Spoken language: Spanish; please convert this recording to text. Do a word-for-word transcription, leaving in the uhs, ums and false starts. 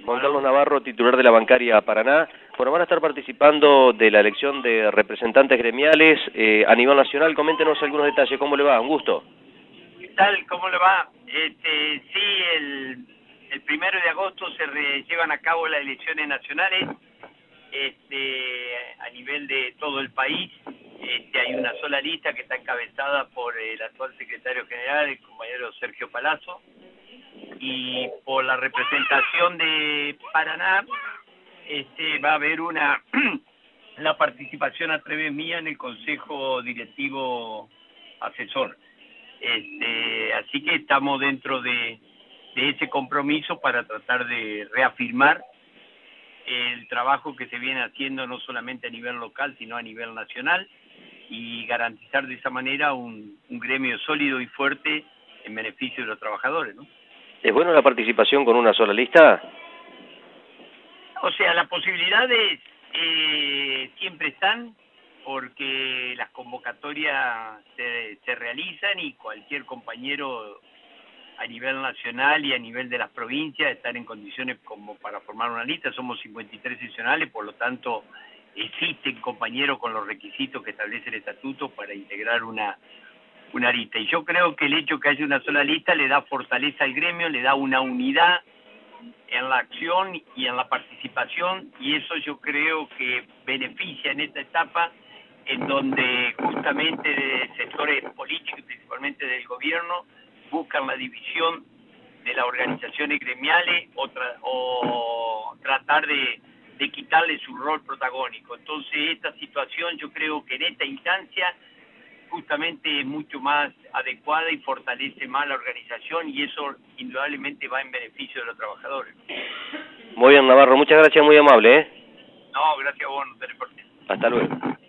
Juan Carlos Navarro, titular de la Bancaria Paraná. Bueno, van a estar participando de la elección de representantes gremiales eh, a nivel nacional. Coméntenos algunos detalles. ¿Cómo le va? Un gusto. ¿Qué tal? ¿Cómo le va? Este, sí, el, el primero de agosto se re, llevan a cabo las elecciones nacionales este, a nivel de todo el país. Este, hay una sola lista que está encabezada por el actual secretario general, el compañero Sergio Palazzo, y por la representación de Paraná este, va a haber una la participación a través mía en el Consejo Directivo Asesor. Este, así que estamos dentro de, de ese compromiso para tratar de reafirmar el trabajo que se viene haciendo no solamente a nivel local, sino a nivel nacional, y garantizar de esa manera un, un gremio sólido y fuerte en beneficio de los trabajadores, ¿no? ¿Es bueno la participación con una sola lista? O sea, las posibilidades eh, siempre están, porque las convocatorias se, se realizan y cualquier compañero a nivel nacional y a nivel de las provincias están en condiciones como para formar una lista. Somos cincuenta y tres seccionales, por lo tanto existen compañeros con los requisitos que establece el estatuto para integrar una una lista. Y yo creo que el hecho que haya una sola lista le da fortaleza al gremio, le da una unidad en la acción y en la participación, y eso yo creo que beneficia en esta etapa en donde justamente sectores políticos y principalmente del gobierno buscan la división de las organizaciones gremiales o, tra o tratar de, de quitarle su rol protagónico. Entonces esta situación yo creo que en esta instancia justamente es mucho más adecuada y fortalece más la organización, y eso indudablemente va en beneficio de los trabajadores. Muy bien, Navarro, muchas gracias, muy amable, ¿eh? No, gracias a vos, no tenés por qué. Hasta luego.